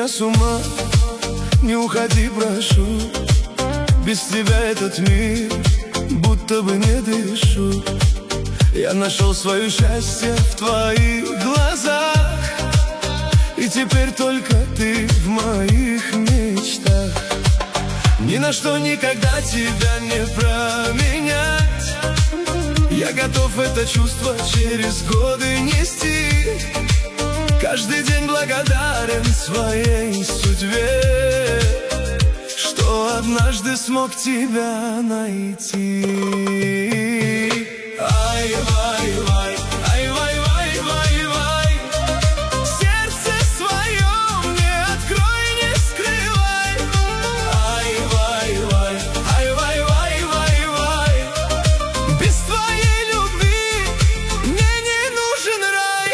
меня с ума, не уходи, прошу. Без тебя этот мир будто бы не дышу. Я нашел свое счастье в твоих глазах, и теперь только ты в моих мечтах. Ни на что никогда тебя не променять. Я готов это чувство через годы нести. Каждый день благодарен своей судьбе, что однажды смог тебя найти. Ай-вай-вай, ай-вай-вай-вай-вай. Сердце свое мне открой, не скрывай. Ай-вай-вай, ай-вай-вай-вай-вай. Без твоей любви мне не нужен рай.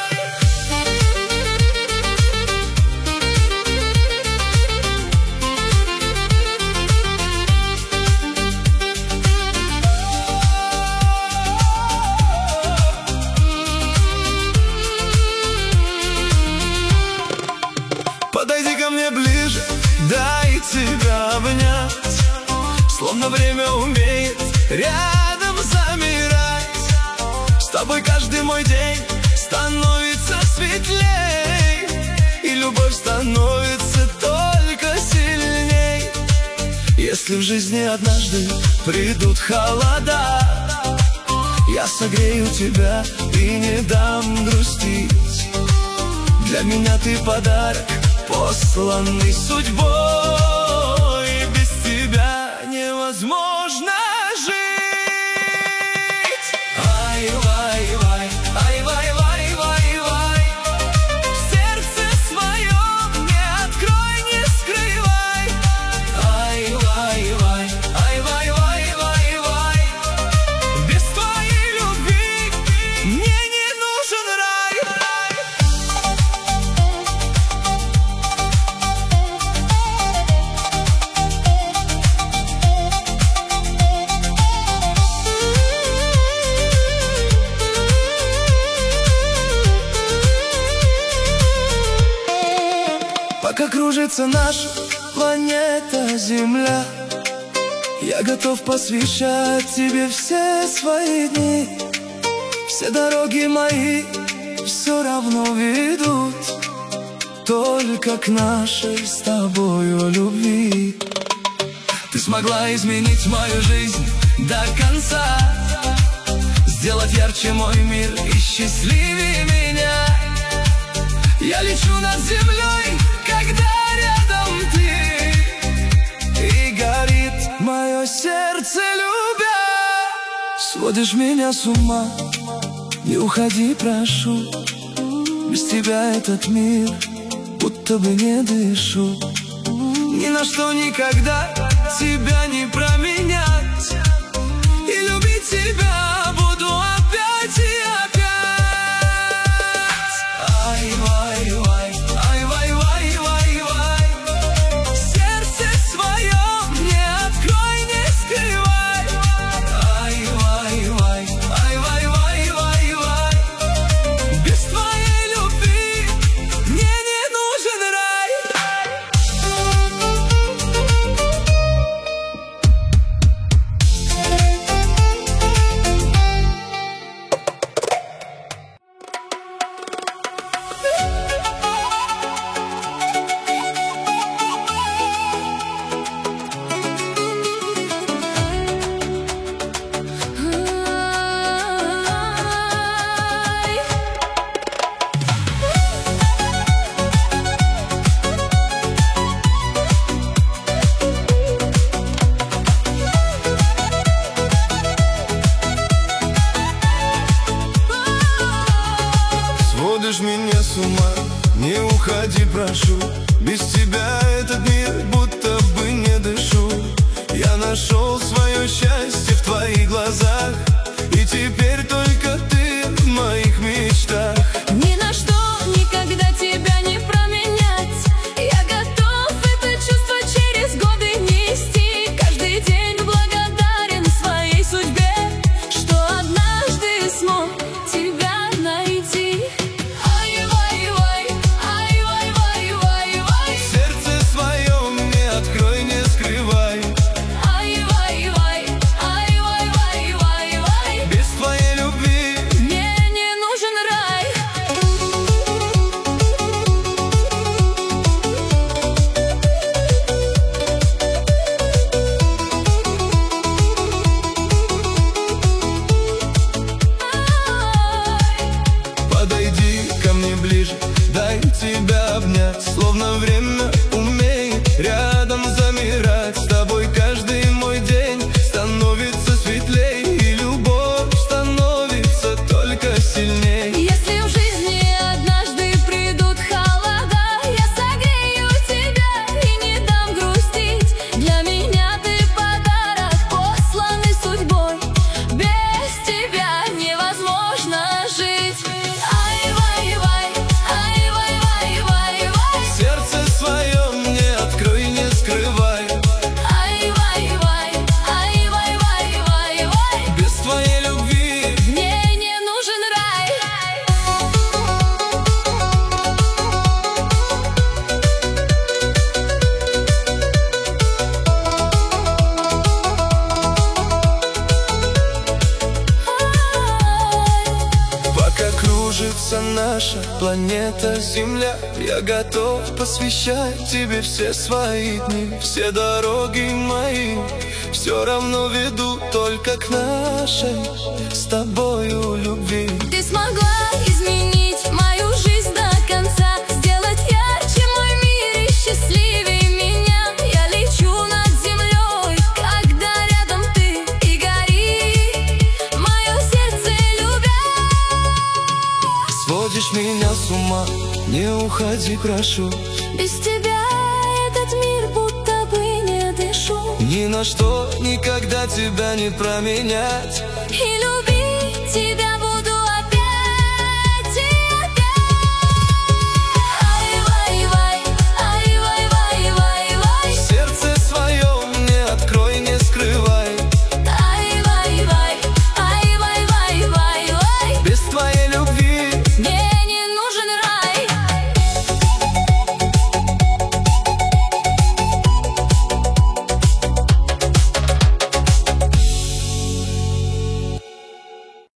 Подойди ко мне ближе, дай тебя обнять. Словно время умеет рядом замирать. С тобой каждый мой день становится светлей, и любовь становится только сильней. Если в жизни однажды придут холода, я согрею тебя и не дам грустить. Для меня ты подарок, посланный судьбой. Без тебя невозможно жить. Ай-вай-вай, ай-вай-вай-вай-вай. Сердце свое мне открой, не скрывай. Ай-вай-вай, ай-вай-вай-вай-вай. Без твоей любви мне не нужен рай. Пока кружится наша планета Земля, я готов посвящать тебе все свои дни. Все дороги мои все равно ведут только к нашей с тобою любви. Ты смогла изменить мою жизнь до конца, сделать ярче мой мир и счастливее меня. Я лечу над землей, когда рядом ты, и горит мое сердце, любя. Сводишь меня с ума, не уходи, прошу. Без тебя этот мир будто бы не дышу. Ни на что никогда тебя не променять, и любить тебя буду опять и опять. Ай-вай-вай, ай-вай-вай-вай-вай. Сердце свое мне открой, не скрывай. Ай-вай-вай, ай-вай-вай-вай-вай. Без твоей любви мне не нужен рай. планета Земля. Я готов посвящать тебе все свои дни, все дороги мои все равно ведут только к нашей с тобою любви. Ты смогла изменить мою жизнь до конца, сделать ярче мой мир и счастливее меня. Я лечу над землей, когда рядом ты, и горит мое сердце любя. Сводишь меня с ума, не уходи, прошу. Без тебя этот мир будто бы не дышу. Ни на что никогда тебя не променять. И любить тебя буду